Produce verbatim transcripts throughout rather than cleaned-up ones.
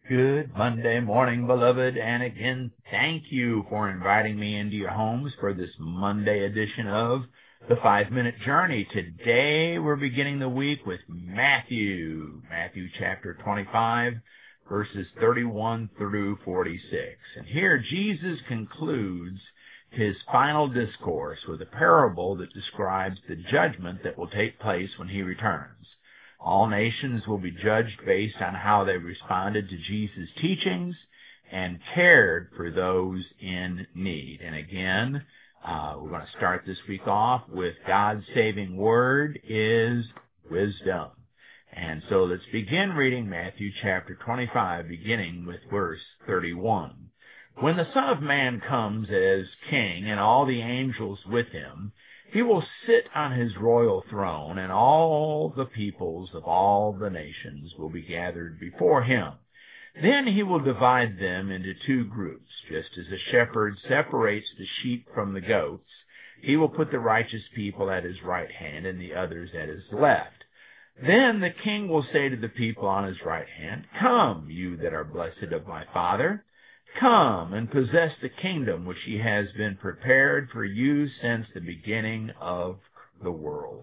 Good Monday morning, beloved, and again, thank you for inviting me into your homes for this Monday edition of the Five-Minute Journey. Today, we're beginning the week with Matthew, Matthew chapter twenty-five, verses thirty-one through forty-six. And here, Jesus concludes his final discourse with a parable that describes the judgment that will take place when he returns. All nations will be judged based on how they responded to Jesus' teachings and cared for those in need. And again, uh, we're going to start this week off with God's saving word is wisdom. And so let's begin reading Matthew chapter twenty-five, beginning with verse thirty-one. When the Son of Man comes as king and all the angels with him, he will sit on his royal throne, and all the peoples of all the nations will be gathered before him. Then he will divide them into two groups. Just as a shepherd separates the sheep from the goats, he will put the righteous people at his right hand and the others at his left. Then the king will say to the people on his right hand, "Come, you that are blessed of my Father, come and possess the kingdom which he has been prepared for you since the beginning of the world.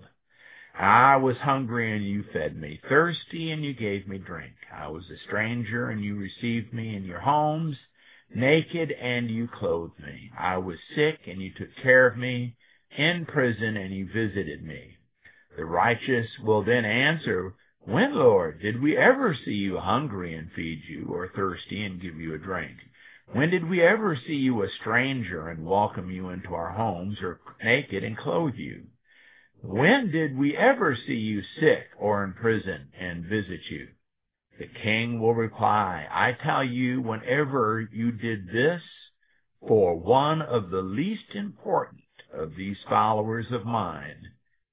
I was hungry and you fed me, thirsty and you gave me drink. I was a stranger and you received me in your homes, naked and you clothed me. I was sick and you took care of me, in prison and you visited me." The righteous will then answer, "When, Lord, did we ever see you hungry and feed you, or thirsty and give you a drink? When did we ever see you a stranger and welcome you into our homes, or naked and clothe you? When did we ever see you sick or in prison and visit you?" The king will reply, "I tell you, whenever you did this for one of the least important of these followers of mine,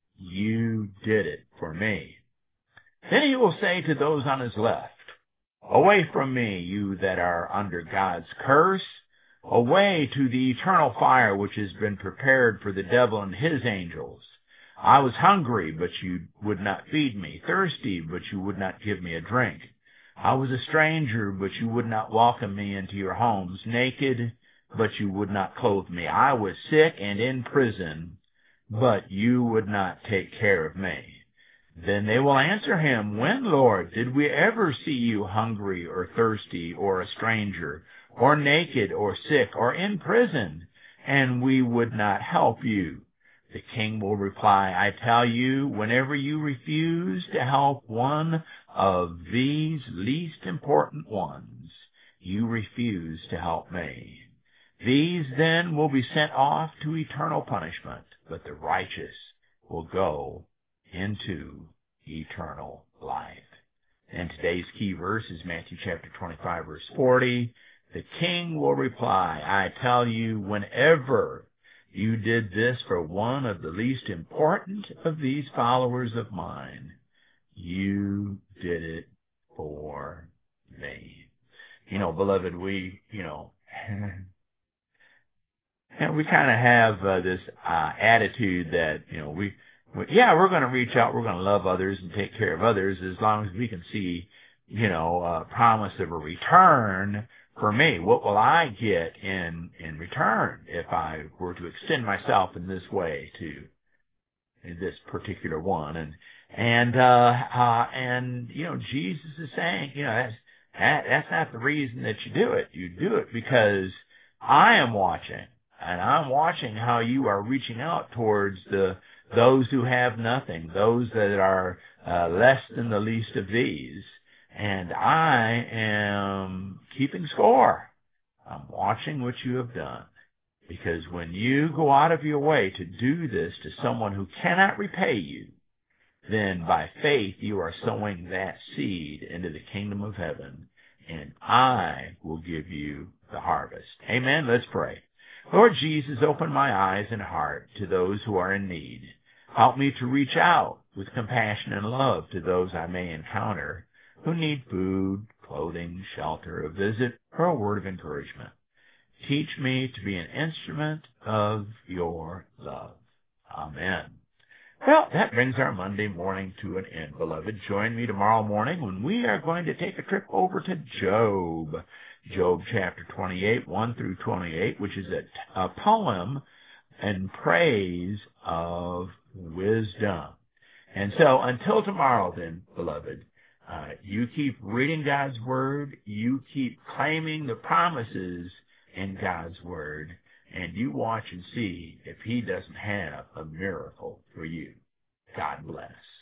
you did it for me." Then he will say to those on his left, "Away from me, you that are under God's curse, away to the eternal fire which has been prepared for the devil and his angels. I was hungry, but you would not feed me, thirsty, but you would not give me a drink. I was a stranger, but you would not welcome me into your homes, naked, but you would not clothe me. I was sick and in prison, but you would not take care of me." Then they will answer him, "When, Lord, did we ever see you hungry or thirsty or a stranger or naked or sick or in prison, and we would not help you?" The king will reply, "I tell you, whenever you refuse to help one of these least important ones, you refuse to help me." These then will be sent off to eternal punishment, but the righteous will go into eternal life. And today's key verse is Matthew chapter twenty-five, verse forty. The king will reply, "I tell you, whenever you did this for one of the least important of these followers of mine, you did it for me." You know, beloved, we, you know, and we kind of have uh, this uh, attitude that, you know, we, we yeah, we're going to reach out, we're going to love others and take care of others as long as we can see, you know, a promise of a return for me. What will I get in in return if I were to extend myself in this way to this particular one? And and uh, uh, and you know, Jesus is saying, you know, that's that, that's not the reason that you do it. You do it because I am watching. And I'm watching how you are reaching out towards the those who have nothing, those that are uh, less than the least of these. And I am keeping score. I'm watching what you have done. Because when you go out of your way to do this to someone who cannot repay you, then by faith you are sowing that seed into the kingdom of heaven, and I will give you the harvest. Amen. Let's pray. Lord Jesus, open my eyes and heart to those who are in need. Help me to reach out with compassion and love to those I may encounter who need food, clothing, shelter, a visit, or a word of encouragement. Teach me to be an instrument of your love. Amen. Well, that brings our Monday morning to an end, beloved. Join me tomorrow morning when we are going to take a trip over to Job. Job chapter twenty-eight, one through twenty-eight, which is a, a poem in praise of wisdom. And so until tomorrow then, beloved, uh, you keep reading God's Word, you keep claiming the promises in God's Word, and you watch and see if He doesn't have a miracle for you. God bless.